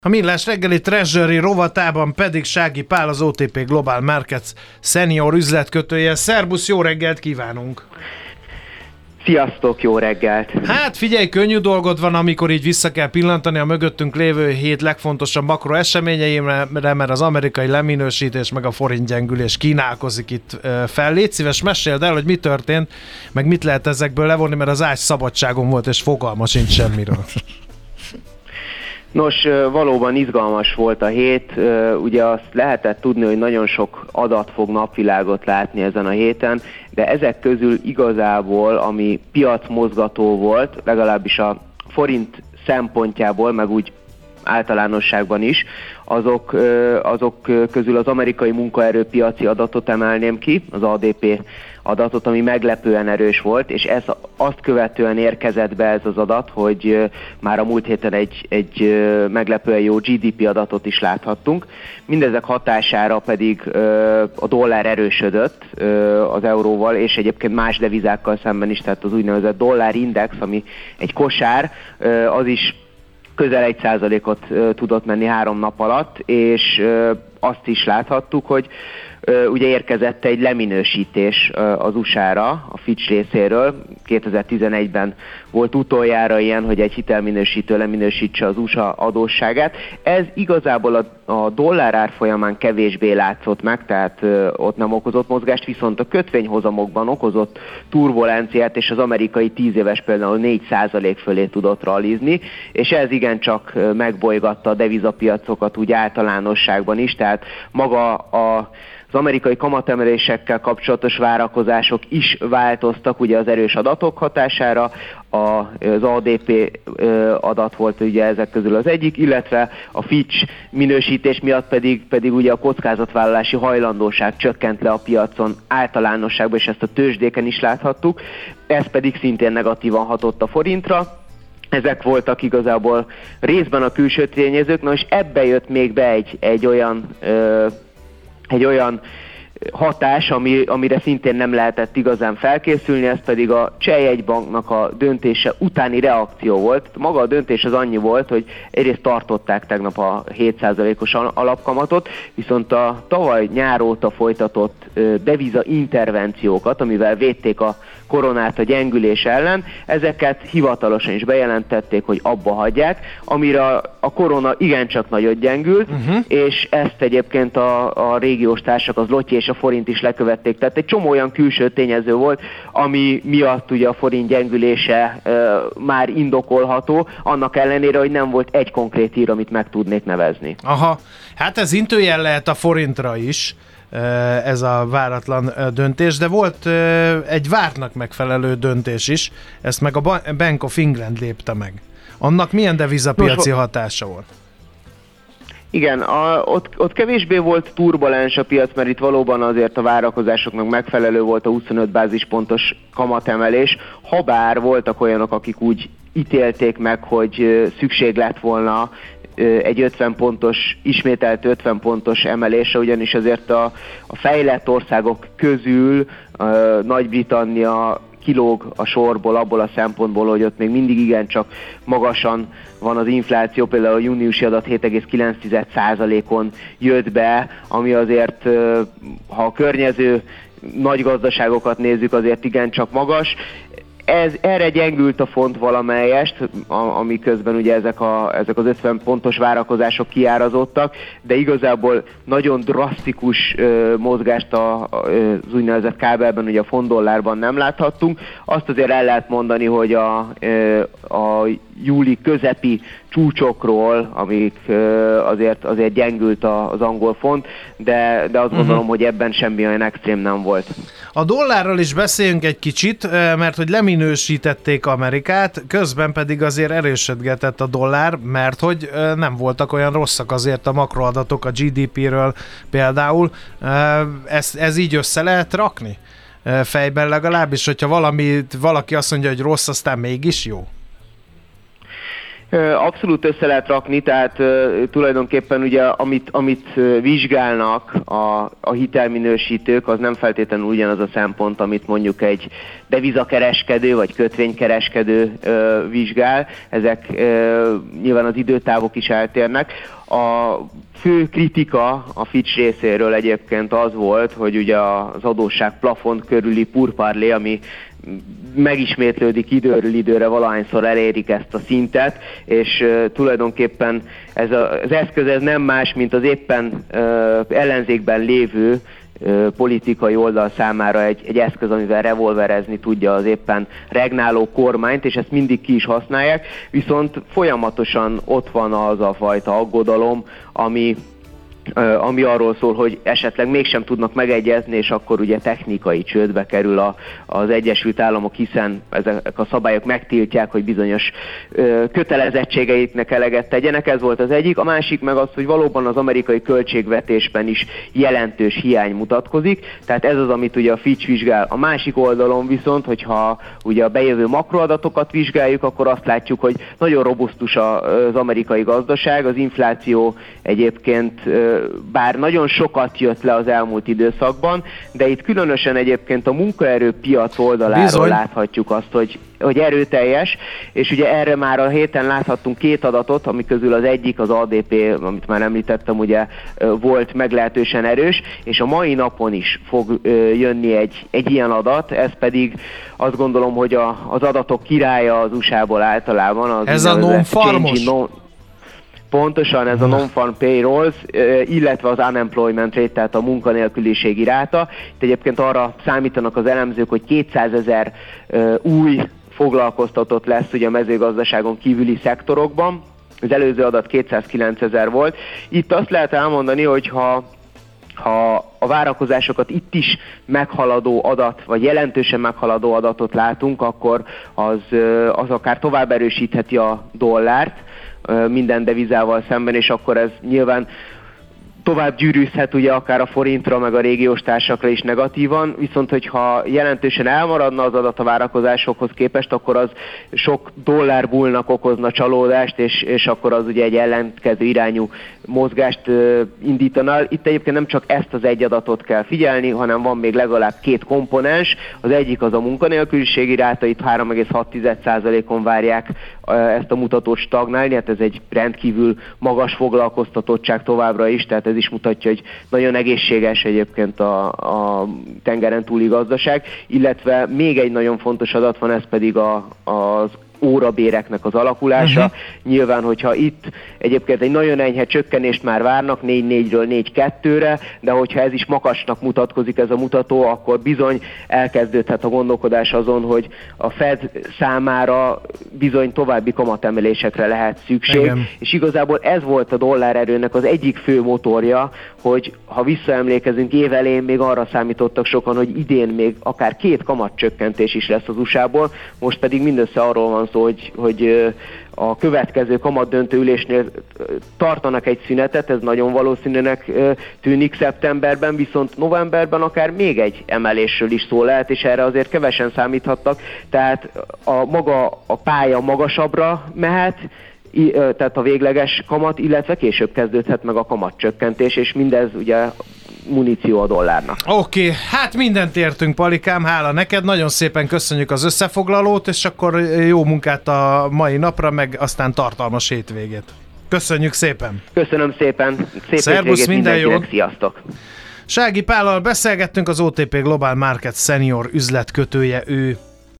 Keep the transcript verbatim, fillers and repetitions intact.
A Millás reggeli Treasury rovatában pedig Sági Pál, az o té pé Global Markets senior üzletkötője. Szerbusz, jó reggelt kívánunk! Sziasztok, jó reggelt! Hát figyelj, könnyű dolgod van, amikor így vissza kell pillantani a mögöttünk lévő hét legfontosabb makro eseményeimre, mert az amerikai leminősítés meg a forint gyengülés kínálkozik itt fel. Légy szíves, meséld el, hogy mi történt, meg mit lehet ezekből levonni, mert az ágy szabadságon volt, és fogalma sincs semmiről. Nos, valóban izgalmas volt a hét, ugye azt lehetett tudni, hogy nagyon sok adat fog napvilágot látni ezen a héten, de ezek közül igazából, ami piacmozgató volt, legalábbis a forint szempontjából, meg úgy általánosságban is, azok, azok közül az amerikai munkaerőpiaci adatot emelném ki, az á dé pé adatot, ami meglepően erős volt, és ez azt követően érkezett be ez az adat, hogy már a múlt héten egy, egy meglepően jó gé dé pé adatot is láthattunk. Mindezek hatására pedig a dollár erősödött az euróval, és egyébként más devizákkal szemben is, tehát az úgynevezett dollárindex, ami egy kosár, az is közel egy százalékot tudott menni három nap alatt, és azt is láthattuk, hogy ugye érkezett egy leminősítés az u es á-ra, a Fitch részéről. kétezer-tizenegyben volt utoljára ilyen, hogy egy hitelminősítő leminősítse az u es á adósságát. Ez igazából a, a dollár árfolyamán kevésbé látszott meg, tehát ott nem okozott mozgást, viszont a kötvényhozamokban okozott turbulenciát, és az amerikai tíz éves például négy százalék fölé tudott rallizni, és ez igencsak megbolygatta a devizapiacokat úgy általánosságban is, tehát maga a az amerikai kamatemelésekkel kapcsolatos várakozások is változtak ugye az erős adatok hatására, az á dé pé adat volt ugye ezek közül az egyik, illetve a Fitch minősítés miatt pedig, pedig ugye a kockázatvállalási hajlandóság csökkent le a piacon általánosságban, és ezt a tőzsdéken is láthattuk, ez pedig szintén negatívan hatott a forintra. Ezek voltak igazából részben a külső tényezők, na és ebbe jött még be egy, egy olyan ö, egy olyan hatás, ami, amire szintén nem lehetett igazán felkészülni, ez pedig a Cseh jegybanknak a döntése utáni reakció volt. Maga a döntés az annyi volt, hogy egyrészt tartották tegnap a hét százalékos alapkamatot, viszont a tavaly nyár óta folytatott deviza intervenciókat, amivel védték a koronát a gyengülés ellen, ezeket hivatalosan is bejelentették, hogy abba hagyják, amire a korona igencsak nagyot gyengült, uh-huh. és ezt egyébként a, a régiós társak, az zloty és a forint is lekövették. Tehát egy csomó olyan külső tényező volt, ami miatt ugye a forint gyengülése e, már indokolható, annak ellenére, hogy nem volt egy konkrét hír, amit meg tudnék nevezni. Aha, hát ez intőjel lehet a forintra is, ez a váratlan döntés, de volt egy vártnak megfelelő döntés is, ezt meg a Bank of England lépte meg. Annak milyen devizapiaci hatása volt? Igen, a, ott, ott kevésbé volt turbulens a piac, mert itt valóban azért a várakozásoknak megfelelő volt a huszonöt bázispontos kamatemelés, habár voltak olyanok, akik úgy ítélték meg, hogy szükség lett volna egy ötven pontos, ismételt ötven pontos emelése, ugyanis azért a, a fejlett országok közül a Nagy-Britannia kilóg a sorból abból a szempontból, hogy ott még mindig igencsak magasan van az infláció, például a júniusi adat hét egész kilenc százalékon jött be, ami azért, ha a környező nagy gazdaságokat nézzük, azért igencsak magas. Ez, erre gyengült a font valamelyest, ami közben ugye ezek, a, ezek az ötven pontos várakozások kiárazottak, de igazából nagyon drasztikus ö, mozgást a, a, az úgynevezett kábelben, ugye a font-dollárban nem láthattunk. Azt azért el lehet mondani, hogy a, ö, a júli közepi csúcsokról, amik ö, azért, azért gyengült az angol font, de, de azt uh-huh. gondolom, hogy ebben semmi olyan extrém nem volt. A dollárról is beszéljünk egy kicsit, mert hogy leminősítették Amerikát, közben pedig azért erősödgetett a dollár, mert hogy nem voltak olyan rosszak azért a makroadatok a gé dé péről például. Ez, ez így össze lehet rakni? Fejben legalábbis, hogyha valamit, valaki azt mondja, hogy rossz, aztán mégis jó? Abszolút össze lehet rakni, tehát uh, tulajdonképpen ugye amit, amit vizsgálnak a, a hitelminősítők, az nem feltétlenül ugyanaz a szempont, amit mondjuk egy devizakereskedő vagy kötvénykereskedő uh, vizsgál. Ezek uh, nyilván az időtávok is eltérnek. A fő kritika a Fitch részéről egyébként az volt, hogy ugye az adósság plafon körüli pourparlé, ami megismétlődik időről időre, valahányszor elérik ezt a szintet, és uh, tulajdonképpen ez a, az eszköz ez nem más, mint az éppen uh, ellenzékben lévő uh, politikai oldal számára egy, egy eszköz, amivel revolverezni tudja az éppen regnáló kormányt, és ezt mindig ki is használják, viszont folyamatosan ott van az a fajta aggodalom, ami ami arról szól, hogy esetleg mégsem tudnak megegyezni, és akkor ugye technikai csődbe kerül a, az Egyesült Államok, hiszen ezek a szabályok megtiltják, hogy bizonyos ö, kötelezettségeiknek eleget tegyenek. Ez volt az egyik. A másik meg az, hogy valóban az amerikai költségvetésben is jelentős hiány mutatkozik, tehát ez az, amit ugye a Fitch vizsgál. A másik oldalon viszont, hogyha ugye a bejövő makroadatokat vizsgáljuk, akkor azt látjuk, hogy nagyon robusztus az amerikai gazdaság, az infláció egyébként bár nagyon sokat jött le az elmúlt időszakban, de itt különösen egyébként a munkaerőpiac oldaláról Bizony. láthatjuk azt, hogy, hogy erőteljes, és ugye erre már a héten láthattunk két adatot, ami közül az egyik, az á dé pé, amit már említettem, ugye volt meglehetősen erős, és a mai napon is fog jönni egy, egy ilyen adat, ez pedig azt gondolom, hogy a, az adatok királya az u es á-ból általában. Az ez a non-farmos? Pontosan ez a non-farm payrolls, illetve az unemployment rate, tehát a munkanélküliségi ráta. Itt egyébként arra számítanak az elemzők, hogy kétszázezer új foglalkoztatott lesz ugye a mezőgazdaságon kívüli szektorokban. Az előző adat kétszázkilencezer volt. Itt azt lehet elmondani, hogy ha Ha a várakozásokat itt is meghaladó adat, vagy jelentősen meghaladó adatot látunk, akkor az, az akár tovább erősítheti a dollárt minden devizával szemben, és akkor ez nyilván tovább gyűrűzhet ugye akár a forintra, meg a régiós társakra is negatívan, viszont hogyha jelentősen elmaradna az adat a várakozásokhoz képest, akkor az sok dollárbullnak okozna csalódást, és, és akkor az ugye egy ellenkező irányú mozgást uh, indítana. Itt egyébként nem csak ezt az egy adatot kell figyelni, hanem van még legalább két komponens. Az egyik az a munkanélküliségi ráta, itt három egész hat százalékon várják uh, ezt a mutatót stagnálni, hát ez egy rendkívül magas foglalkoztatottság továbbra is, tehát ez is mutatja, hogy nagyon egészséges egyébként a, a tengeren túli gazdaság, illetve még egy nagyon fontos adat van, ez pedig a, az órabéreknek az alakulása. Uh-huh. Nyilván, hogyha itt egyébként egy nagyon enyhe csökkenést már várnak, négy négyről négy kettőre, de hogyha ez is makasnak mutatkozik ez a mutató, akkor bizony elkezdődhet a gondolkodás azon, hogy a Fed számára bizony további kamatemelésekre lehet szükség. Igen. És igazából ez volt a dollárerőnek az egyik fő motorja, hogy ha visszaemlékezünk, év elején még arra számítottak sokan, hogy idén még akár két kamatcsökkentés is lesz az u es á-ból, most pedig mindössze arról van szó, hogy, hogy a következő kamatdöntő ülésnél tartanak egy szünetet, ez nagyon valószínűnek tűnik szeptemberben, viszont novemberben akár még egy emelésről is szó lehet, és erre azért kevesen számíthattak, tehát a maga a pálya magasabbra mehet, tehát a végleges kamat, illetve később kezdődhet meg a kamatcsökkentés, és mindez ugye muníció a dollárnak. Oké, okay, hát mindent értünk, Palikám, hála neked, nagyon szépen köszönjük az összefoglalót, és akkor jó munkát a mai napra, meg aztán tartalmas hétvégét. Köszönjük szépen! Köszönöm szépen! Szép Szerbusz, minden jót! Sziasztok! Sági Pállal beszélgettünk, az o té pé Global Markets senior üzletkötője ő.